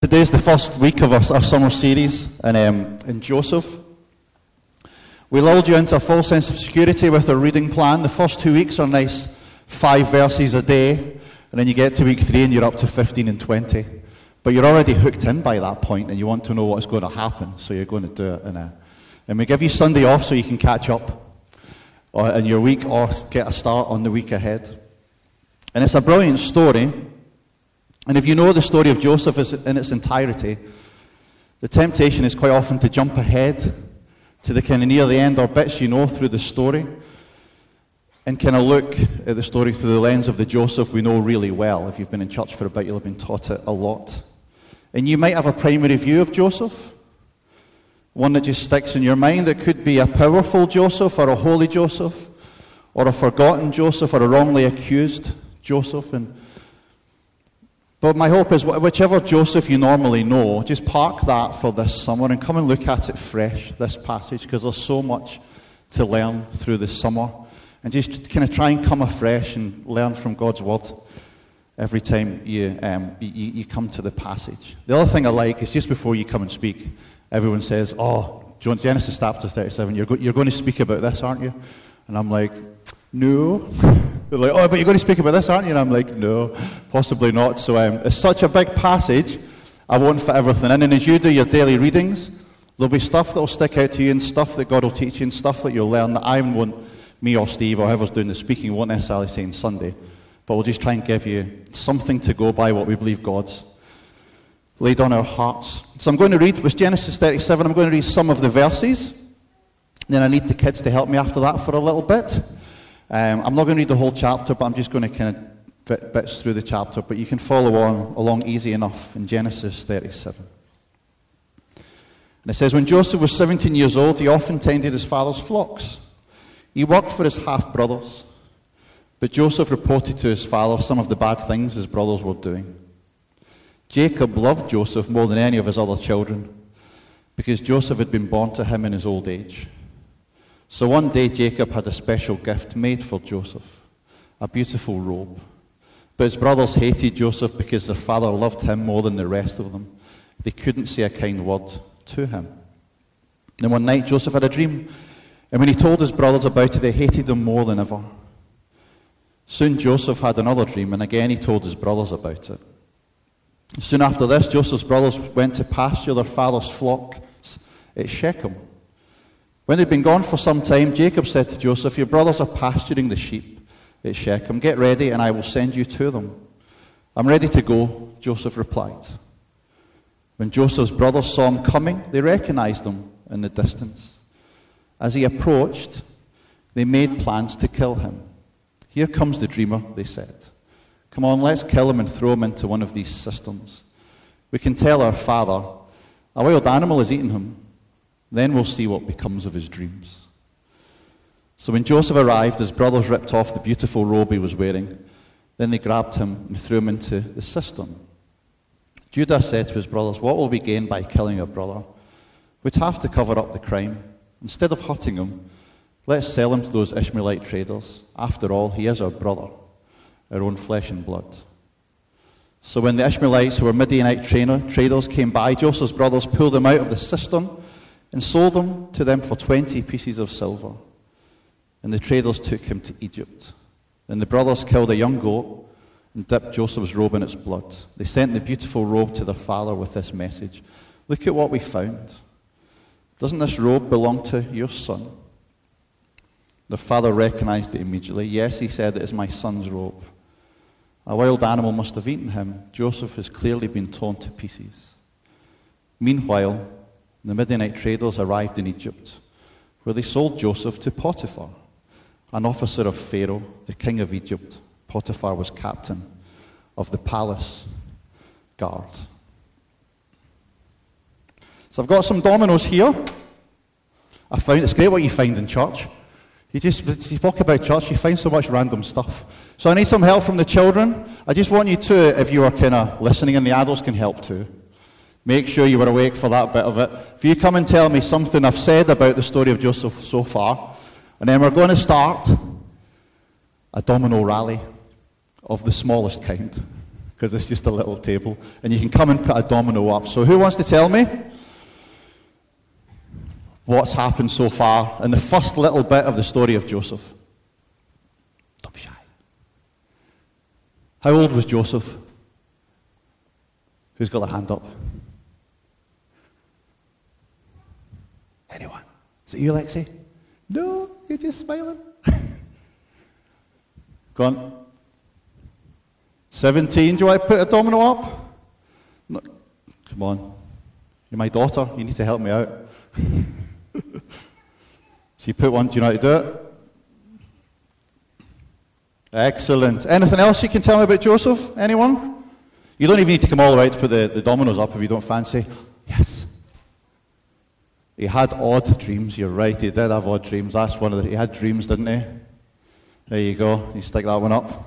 Today is the first week of our summer series in Joseph. We lulled you into a false sense of security with our reading plan. The first 2 weeks are nice 5 verses a day, and then you get to week 3 and you're up to 15 and 20. But you're already hooked in by that point and you want to know what's going to happen, so you're going to do it. And we give you Sunday off so you can catch up in your week or get a start on the week ahead. And it's a brilliant story. And if you know the story of Joseph in its entirety, the temptation is quite often to jump ahead to the kind of near the end or bits you know through the story and kind of look at the story through the lens of the Joseph we know really well. If you've been in church for a bit, you'll have been taught it a lot. And you might have a primary view of Joseph, one that just sticks in your mind. It could be a powerful Joseph or a holy Joseph or a forgotten Joseph or a wrongly accused Joseph. But my hope is, whichever Joseph you normally know, just park that for this summer and come and look at it fresh, this passage, because there's so much to learn through the summer. And just kind of try and come afresh and learn from God's Word every time you come to the passage. The other thing I like is just before you come and speak, everyone says, Genesis chapter 37, you're going to speak about this, aren't you? And I'm like, no. They're like, but you're going to speak about this, aren't you? And I'm like, no, possibly not. So it's such a big passage, I won't fit everything in. And as you do your daily readings, there'll be stuff that will stick out to you and stuff that God will teach you and stuff that you'll learn that me or Steve or whoever's doing the speaking won't necessarily say on Sunday. But we'll just try and give you something to go by, what we believe God's laid on our hearts. So I'm going to read, with Genesis 37, I'm going to read some of the verses. Then I need the kids to help me after that for a little bit. I'm not going to read the whole chapter, but I'm just going to kind of fit bits through the chapter. But you can follow along easy enough in Genesis 37. And it says, when Joseph was 17 years old, he often tended his father's flocks. He worked for his half-brothers. But Joseph reported to his father some of the bad things his brothers were doing. Jacob loved Joseph more than any of his other children, because Joseph had been born to him in his old age. So one day Jacob had a special gift made for Joseph, a beautiful robe. But his brothers hated Joseph because their father loved him more than the rest of them. They couldn't say a kind word to him. Then one night Joseph had a dream, and when he told his brothers about it, they hated him more than ever. Soon Joseph had another dream, and again he told his brothers about it. Soon after this, Joseph's brothers went to pasture their father's flocks at Shechem. When they'd been gone for some time, Jacob said to Joseph, your brothers are pasturing the sheep at Shechem. Get ready and I will send you to them. I'm ready to go, Joseph replied. When Joseph's brothers saw him coming, they recognized him in the distance. As he approached, they made plans to kill him. Here comes the dreamer, they said. Come on, let's kill him and throw him into one of these cisterns. We can tell our father, a wild animal has eaten him. Then we'll see what becomes of his dreams. So when Joseph arrived, his brothers ripped off the beautiful robe he was wearing. Then they grabbed him and threw him into the cistern. Judah said to his brothers, what will we gain by killing our brother? We'd have to cover up the crime. Instead of hurting him, let's sell him to those Ishmaelite traders. After all, he is our brother, our own flesh and blood. So when the Ishmaelites, who were Midianite traders, came by, Joseph's brothers pulled him out of the cistern and sold him to them for 20 pieces of silver. And the traders took him to Egypt. Then the brothers killed a young goat and dipped Joseph's robe in its blood. They sent the beautiful robe to their father with this message. Look at what we found. Doesn't this robe belong to your son? Their father recognized it immediately. Yes, he said, it is my son's robe. A wild animal must have eaten him. Joseph has clearly been torn to pieces. Meanwhile, the Midianite traders arrived in Egypt, where they sold Joseph to Potiphar, an officer of Pharaoh, the king of Egypt. Potiphar was captain of the palace guard. So I've got some dominoes here. I found it's great what you find in church. You walk about church, you find so much random stuff. So I need some help from the children. I just want you to, if you are kind of listening, and the adults can help too, make sure you were awake for that bit of it. If you come and tell me something I've said about the story of Joseph so far, and then we're going to start a domino rally of the smallest kind. because it's just a little table. And you can come and put a domino up. So who wants to tell me what's happened so far in the first little bit of the story of Joseph? Don't be shy. How old was Joseph? Who's got their hand up? Anyone? Is it you, Lexi? No, you're just smiling. Go on. 17. Do you want to put a domino up? No. Come on. You're my daughter. You need to help me out. So you put one. Do you know how to do it? Excellent. Anything else you can tell me about Joseph? Anyone? You don't even need to come all the way to put the dominoes up if you don't fancy. Yes. He had odd dreams. You're right. He did have odd dreams. That's one of he had dreams, didn't he? There you go. You stick that one up.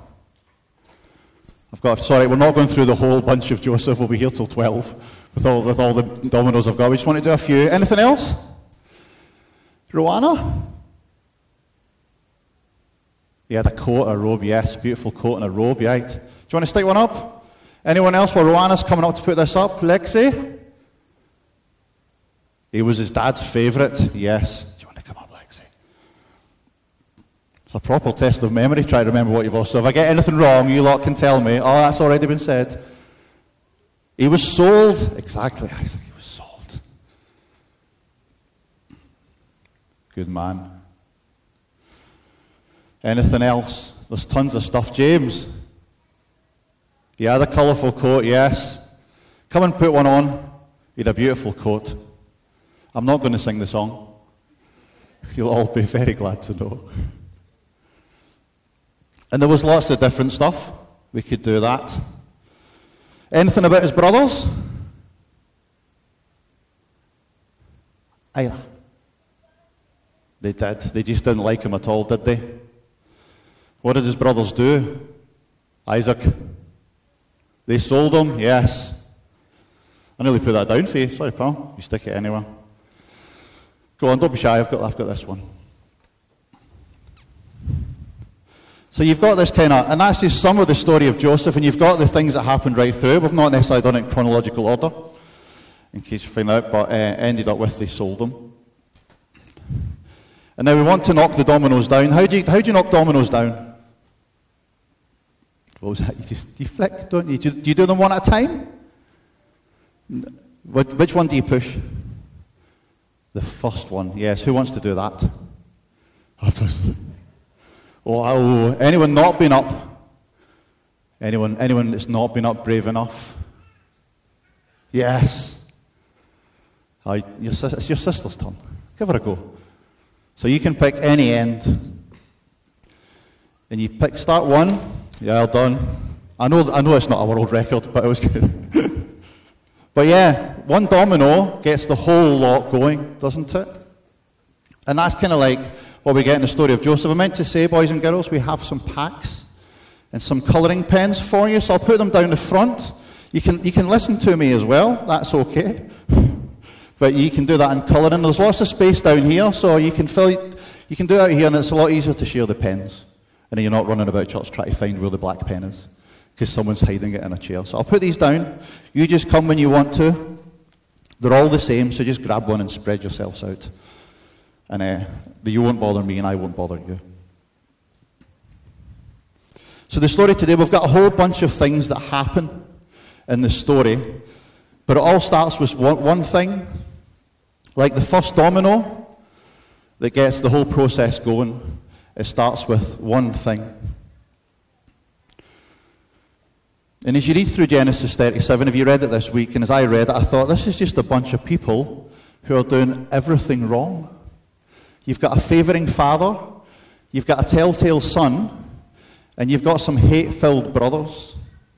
Sorry, we're not going through the whole bunch of Joseph. We'll be here till 12 with all the dominoes I've got. We just want to do a few. Anything else? Rowana? He had a coat, a robe, yes. Beautiful coat and a robe, right. Do you want to stick one up? Anyone else? Well, Rowanna's coming up to put this up. Lexi? He was his dad's favourite, yes. Do you want to come up, Lexi? It's a proper test of memory. Try to remember what you've all. So if I get anything wrong, you lot can tell me. Oh, that's already been said. He was sold. Exactly, Isaac. He was sold. Good man. Anything else? There's tons of stuff. James? He had a colourful coat, yes. Come and put one on. He had a beautiful coat. I'm not going to sing the song. You'll all be very glad to know. And there was lots of different stuff. We could do that. Anything about his brothers? Ira. They did. They just didn't like him at all, did they? What did his brothers do? Isaac. They sold him, yes. I nearly put that down for you. Sorry, pal. You stick it anywhere. Go on, don't be shy. I've got this one. So you've got this kind of, and that's just some of the story of Joseph, and you've got the things that happened right through. We've not necessarily done it in chronological order, in case you find out, but ended up with they sold them. And now we want to knock the dominoes down. How do you knock dominoes down? What was that? You flick, don't you? Do you do them one at a time? Which one do you push? The first one, yes. Who wants to do that? Oh, anyone not been up? Anyone that's not been up brave enough? Yes. It's your sister's turn. Give her a go. So you can pick any end. And you start one. Yeah, well done. I know it's not a world record, but it was good. But yeah, one domino gets the whole lot going, doesn't it? And that's kind of like what we get in the story of Joseph. I meant to say, boys and girls, we have some packs and some colouring pens for you, so I'll put them down the front. You can listen to me as well, that's okay. But you can do that in colouring. There's lots of space down here, so you can do it out here, and it's a lot easier to share the pens. And then you're not running about church trying to find where the black pen is, because someone's hiding it in a chair. So I'll put these down. You just come when you want to. They're all the same, so just grab one and spread yourselves out. And you won't bother me, and I won't bother you. So the story today, we've got a whole bunch of things that happen in the story, but it all starts with one thing, like the first domino that gets the whole process going. It starts with one thing. And as you read through Genesis 37, if you read it this week, and as I read it, I thought, this is just a bunch of people who are doing everything wrong. You've got a favouring father, you've got a telltale son, and you've got some hate-filled brothers.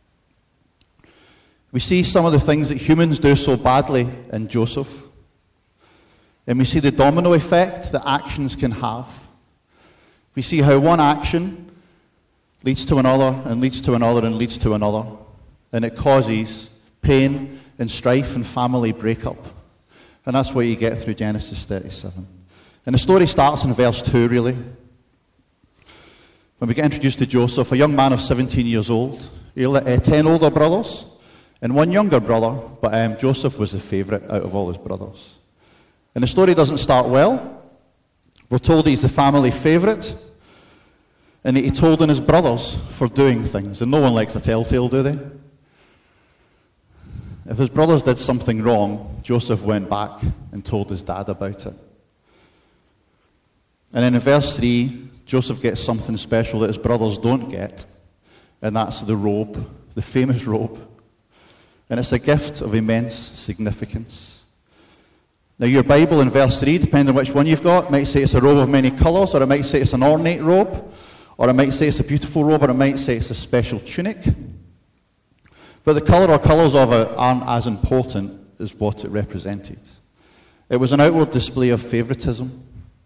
We see some of the things that humans do so badly in Joseph. And we see the domino effect that actions can have. We see how one action leads to another, and leads to another, and leads to another. And it causes pain and strife and family breakup. And that's what you get through Genesis 37. And the story starts in verse 2, really. when we get introduced to Joseph, a young man of 17 years old, 10 older brothers, and one younger brother, but Joseph was the favourite out of all his brothers. And the story doesn't start well. We're told he's the family favourite, and that he told on his brothers for doing things. And no one likes a telltale, do they? If his brothers did something wrong, Joseph went back and told his dad about it. And then in verse 3, Joseph gets something special that his brothers don't get, and that's the robe, the famous robe. And it's a gift of immense significance. Now your Bible in verse 3, depending on which one you've got, might say it's a robe of many colours, or it might say it's an ornate robe, or it might say it's a beautiful robe, or it might say it's a special tunic. But the colour or colours of it aren't as important as what it represented. It was an outward display of favouritism.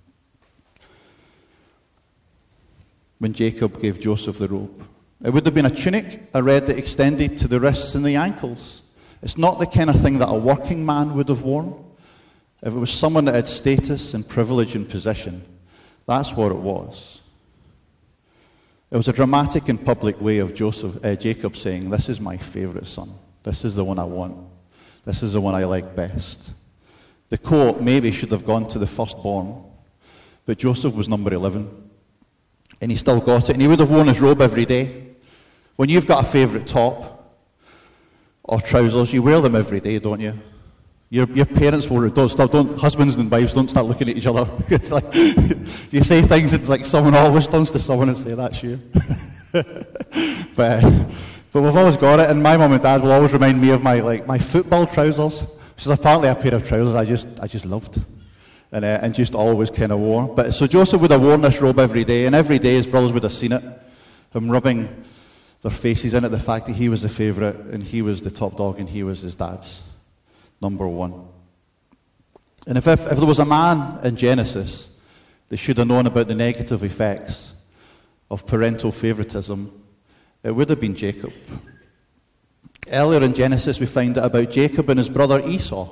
When Jacob gave Joseph the robe, it would have been a tunic, I read, that extended to the wrists and the ankles. It's not the kind of thing that a working man would have worn. If it was someone that had status and privilege and position, that's what it was. It was a dramatic and public way of Jacob saying, this is my favourite son. This is the one I want. This is the one I like best. The coat maybe should have gone to the firstborn, but Joseph was number 11, and he still got it, and he would have worn his robe every day. When you've got a favourite top or trousers, you wear them every day, don't you? Your parents don't, husbands and wives don't start looking at each other. It's like, you say things, it's like someone always turns to someone and say, that's you. But we've always got it, and my mum and dad will always remind me of my football trousers, which is apparently a pair of trousers I just loved, and just always kind of wore. But so Joseph would have worn this robe every day, and every day his brothers would have seen it, him rubbing their faces in at the fact that he was the favourite, and he was the top dog, and he was his dad's number one. And if there was a man in Genesis that should have known about the negative effects of parental favoritism, it would have been Jacob. Earlier in Genesis we find out about Jacob and his brother Esau.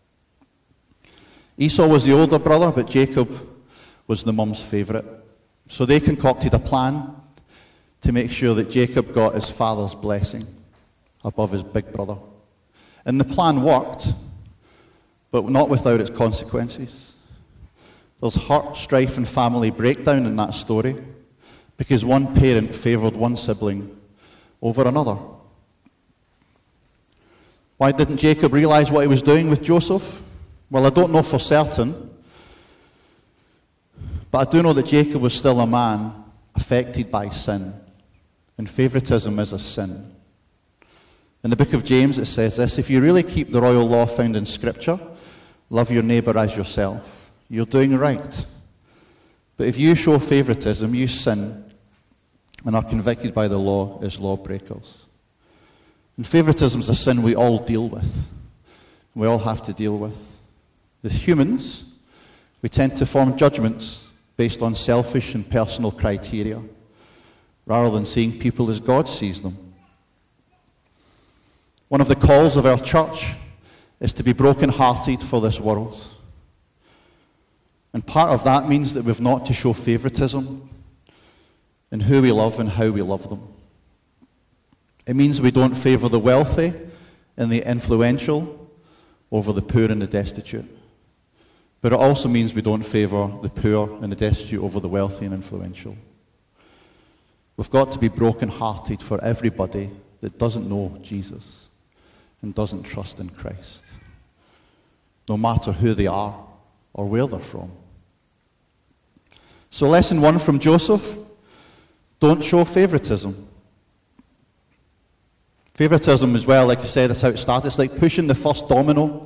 Esau was the older brother, but Jacob was the mum's favourite. So they concocted a plan to make sure that Jacob got his father's blessing above his big brother. And the plan worked, but not without its consequences. There's hurt, strife, and family breakdown in that story because one parent favoured one sibling over another. Why didn't Jacob realise what he was doing with Joseph? Well, I don't know for certain, but I do know that Jacob was still a man affected by sin, and favouritism is a sin. In the book of James it says this: if you really keep the royal law found in Scripture, love your neighbour as yourself, you're doing right. But if you show favouritism, you sin and are convicted by the law as lawbreakers. And favouritism is a sin we all deal with. We all have to deal with. As humans, we tend to form judgments based on selfish and personal criteria, rather than seeing people as God sees them. One of the calls of our church is to be broken-hearted for this world. And part of that means that we've not to show favouritism in who we love and how we love them. It means we don't favour the wealthy and the influential over the poor and the destitute. But it also means we don't favour the poor and the destitute over the wealthy and influential. We've got to be broken-hearted for everybody that doesn't know Jesus and doesn't trust in Christ, no matter who they are or where they're from. So lesson 1 from Joseph: don't show favouritism. Favouritism as well, like I said, that's how it starts. It's like pushing the first domino.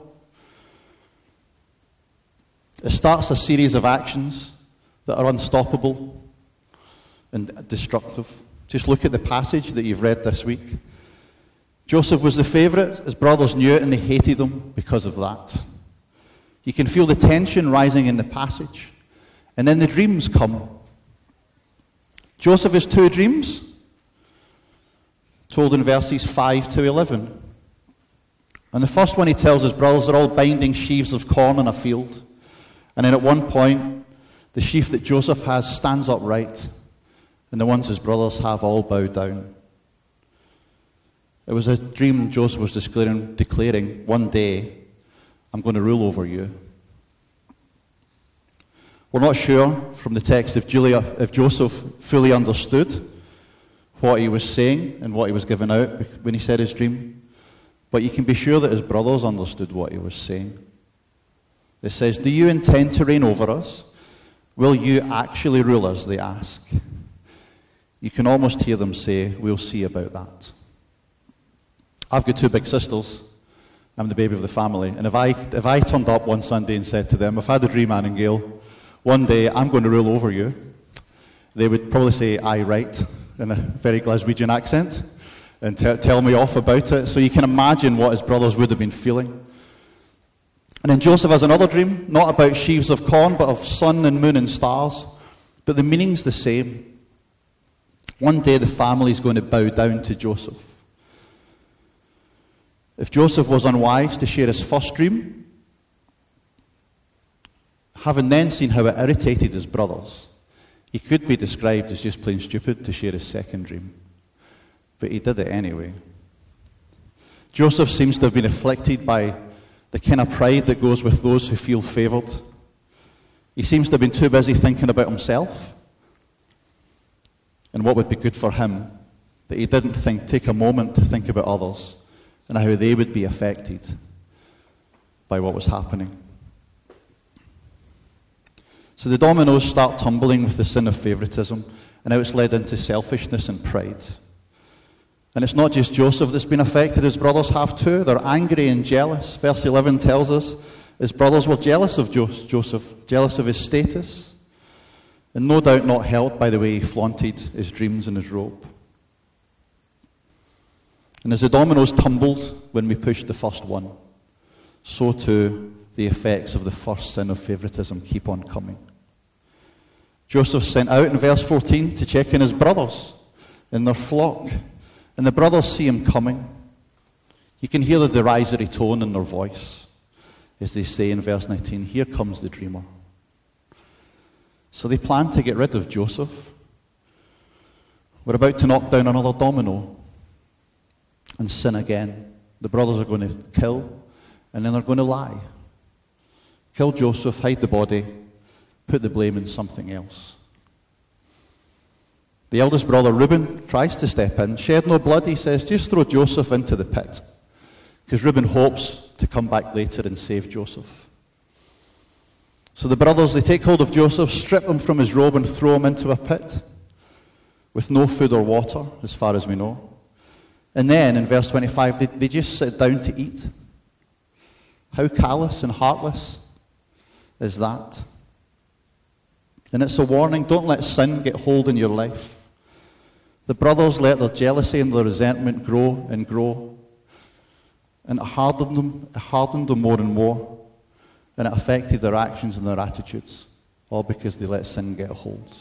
It starts a series of actions that are unstoppable and destructive. Just look at the passage that you've read this week. Joseph was the favourite. His brothers knew it and they hated him because of that. You can feel the tension rising in the passage. And then the dreams come. Joseph has 2 dreams, told in verses 5 to 11. And the first one he tells his brothers they're all binding sheaves of corn in a field. And then at one point, the sheaf that Joseph has stands upright, and the ones his brothers have all bowed down. It was a dream Joseph was declaring, one day, I'm going to rule over you. We're not sure from the text if Joseph fully understood what he was saying and what he was giving out when he said his dream, but you can be sure that his brothers understood what he was saying. It says, do you intend to reign over us? Will you actually rule us, they ask. You can almost hear them say, we'll see about that. I've got two big sisters. I'm the baby of the family. And if I turned up one Sunday and said to them, I've had a dream, Anne and Gail, one day I'm going to rule over you, they would probably say, aye, right, in a very Glaswegian accent, and tell me off about it. So you can imagine what his brothers would have been feeling. And then Joseph has another dream, not about sheaves of corn, but of sun and moon and stars. But the meaning's the same. One day the family's going to bow down to Joseph. If Joseph was unwise to share his first dream, having then seen how it irritated his brothers, he could be described as just plain stupid to share his second dream. But he did it anyway. Joseph seems to have been afflicted by the kind of pride that goes with those who feel favoured. He seems to have been too busy thinking about himself and what would be good for him, that he didn't take a moment to think about others and how they would be affected by what was happening. So the dominoes start tumbling with the sin of favouritism, and now it's led into selfishness and pride. And it's not just Joseph that's been affected, his brothers have too. They're angry and jealous. Verse 11 tells us his brothers were jealous of Joseph, jealous of his status, and no doubt not helped by the way he flaunted his dreams and his robe. And as the dominoes tumbled when we pushed the first one, so too the effects of the first sin of favouritism keep on coming. Joseph's sent out in verse 14 to check in his brothers in their flock, and the brothers see him coming. You can hear the derisory tone in their voice as they say in verse 19, here comes the dreamer. So they plan to get rid of Joseph. We're about to knock down another domino and sin again. The brothers are going to kill, and then they're going to lie. Kill Joseph, hide the body, put the blame in something else. The eldest brother, Reuben, tries to step in. Shed no blood, he says, just throw Joseph into the pit. Because Reuben hopes to come back later and save Joseph. So the brothers, they take hold of Joseph, strip him from his robe and throw him into a pit with no food or water, as far as we know. And then, in verse 25, they just sit down to eat. How callous and heartless is that? And it's a warning, don't let sin get hold in your life. The brothers let their jealousy and their resentment grow and grow. And it hardened them more and more. And it affected their actions and their attitudes, all because they let sin get hold.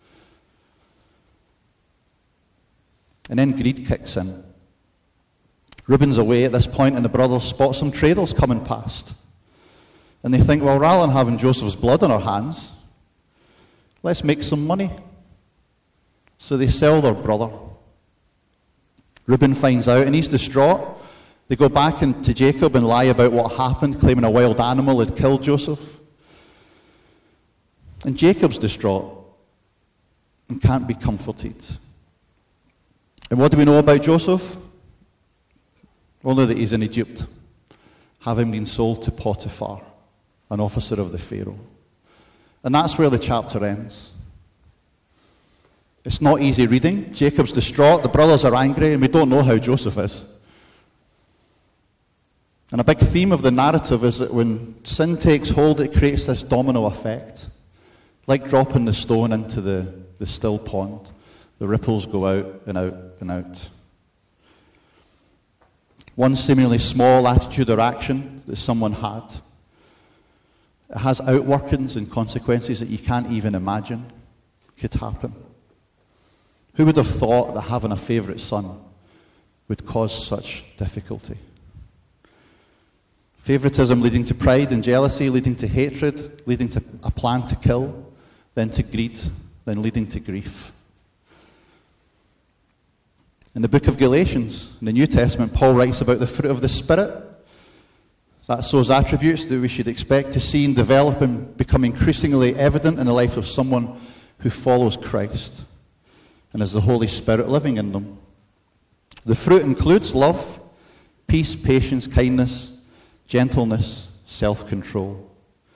And then greed kicks in. Reuben's away at this point, and the brothers spot some traders coming past. And they think, well, rather than having Joseph's blood on our hands, let's make some money. So they sell their brother. Reuben finds out, and he's distraught. They go back to Jacob and lie about what happened, claiming a wild animal had killed Joseph. And Jacob's distraught and can't be comforted. And what do we know about Joseph? Only that he's in Egypt, having been sold to Potiphar, an officer of the Pharaoh. And that's where the chapter ends. It's not easy reading. Jacob's distraught, the brothers are angry, and we don't know how Joseph is. And a big theme of the narrative is that when sin takes hold, it creates this domino effect. Like dropping the stone into the still pond. The ripples go out and out and out. One seemingly small attitude or action that someone had, it has outworkings and consequences that you can't even imagine could happen. Who would have thought that having a favourite son would cause such difficulty? Favoritism leading to pride and jealousy, leading to hatred, leading to a plan to kill, then to greed, then leading to grief. In the book of Galatians, in the New Testament, Paul writes about the fruit of the Spirit. That's those attributes that we should expect to see and develop and become increasingly evident in the life of someone who follows Christ and has the Holy Spirit living in them. The fruit includes love, peace, patience, kindness, gentleness, self-control.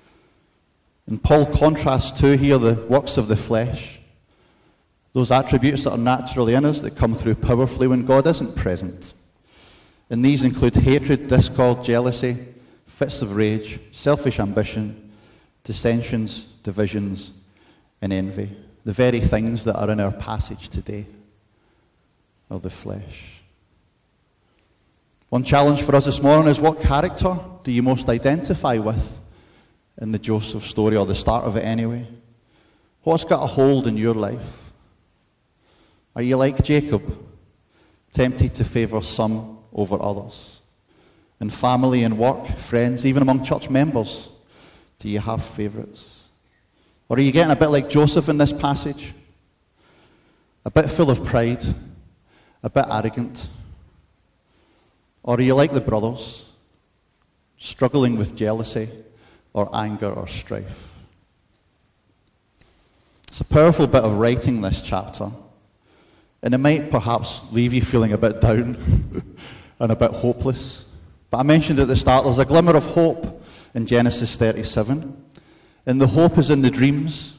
And Paul contrasts to here the works of the flesh, those attributes that are naturally in us that come through powerfully when God isn't present. And these include hatred, discord, jealousy, fits of rage, selfish ambition, dissensions, divisions, and envy. The very things that are in our passage today are the flesh. One challenge for us this morning is, what character do you most identify with in the Joseph story, or the start of it anyway? What's got a hold in your life? Are you like Jacob, tempted to favour some over others? In family and work, friends, even among church members, do you have favourites? Or are you getting a bit like Joseph in this passage? A bit full of pride, a bit arrogant? Or are you like the brothers, struggling with jealousy or anger or strife? It's a powerful bit of writing, this chapter, and it might perhaps leave you feeling a bit down and a bit hopeless. But I mentioned at the start, there's a glimmer of hope in Genesis 37, and the hope is in the dreams.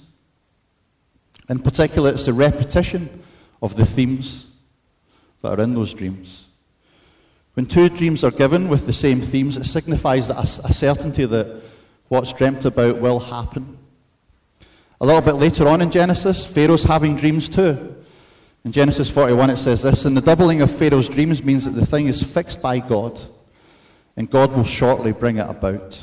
In particular, it's the repetition of the themes that are in those dreams. When two dreams are given with the same themes, it signifies that a certainty that what's dreamt about will happen. A little bit later on in Genesis, Pharaoh's having dreams too. In Genesis 41 it says this, "And the doubling of Pharaoh's dreams means that the thing is fixed by God, and God will shortly bring it about."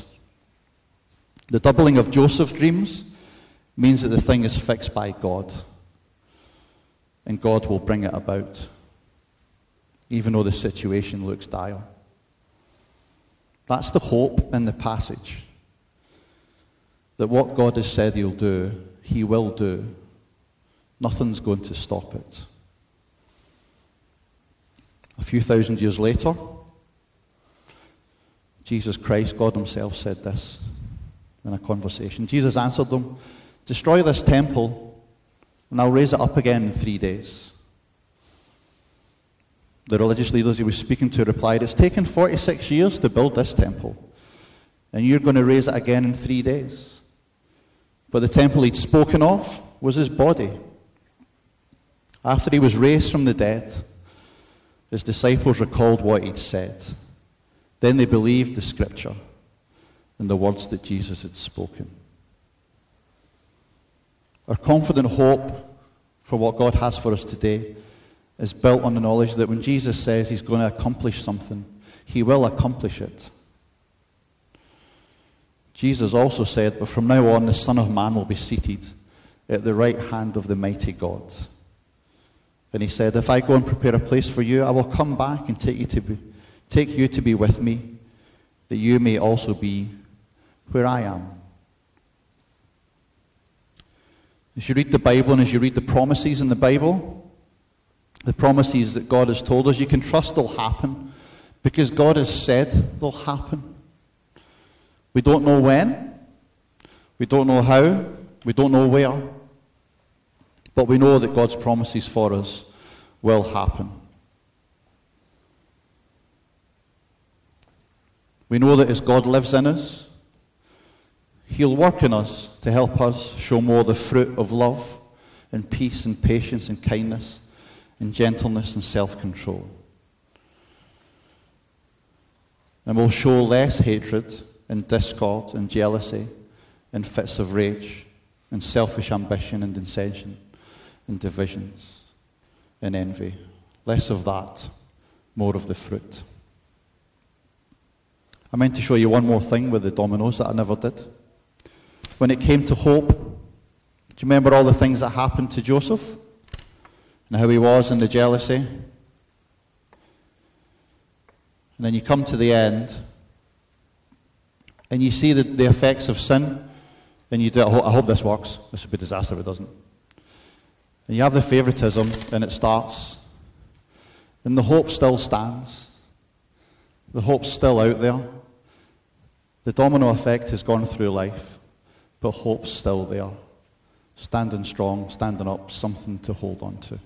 The doubling of Joseph's dreams means that the thing is fixed by God, and God will bring it about, even though the situation looks dire. That's the hope in the passage, that what God has said he'll do, he will do. Nothing's going to stop it. A few thousand years later, Jesus Christ, God himself, said this in a conversation. Jesus answered them, "Destroy this temple, and I'll raise it up again in 3 days." The religious leaders he was speaking to replied, "It's taken 46 years to build this temple, and you're going to raise it again in 3 days." But the temple he'd spoken of was his body. After he was raised from the dead, his disciples recalled what he'd said. Then they believed the scripture and the words that Jesus had spoken. Our confident hope for what God has for us today is built on the knowledge that when Jesus says he's going to accomplish something, he will accomplish it. Jesus also said, "But from now on the Son of Man will be seated at the right hand of the mighty God." And he said, "If I go and prepare a place for you, I will come back and take you to be with me, that you may also be where I am." As you read the Bible and as you read the promises in the Bible, the promises that God has told us, you can trust they'll happen because God has said they'll happen. We don't know when, we don't know how, we don't know where, but we know that God's promises for us will happen. We know that as God lives in us, he'll work in us to help us show more the fruit of love and peace and patience and kindness and gentleness and self-control. And we'll show less hatred and discord and jealousy and fits of rage and selfish ambition and dissension and divisions and envy. Less of that, more of the fruit. I meant to show you one more thing with the dominoes that I never did. When it came to hope, do you remember all the things that happened to Joseph? And how he was in the jealousy? And then you come to the end, and you see the effects of sin, and you do, I hope this works. This would be a disaster if it doesn't. And you have the favoritism, and it starts. And the hope still stands. The hope's still out there. The domino effect has gone through life, but hope's still there. Standing strong, standing up, something to hold on to.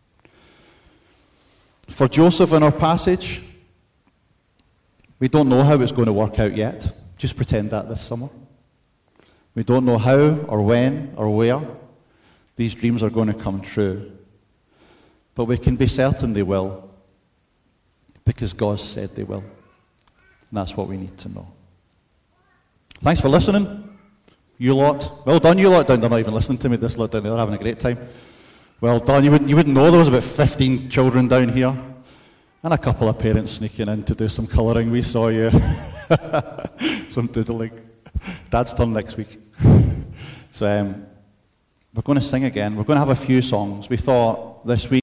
For Joseph in our passage, we don't know how it's going to work out yet. Just pretend that this summer. We don't know how or when or where these dreams are going to come true. But we can be certain they will, because God said they will. And that's what we need to know. Thanks for listening, you lot. Well done, you lot down there, not even listening to me. This lot down there, having a great time. Well done. You wouldn't know there was about 15 children down here. And a couple of parents sneaking in to do some colouring. We saw you. Some doodling. Dad's turn next week. So we're going to sing again. We're going to have a few songs. We thought this week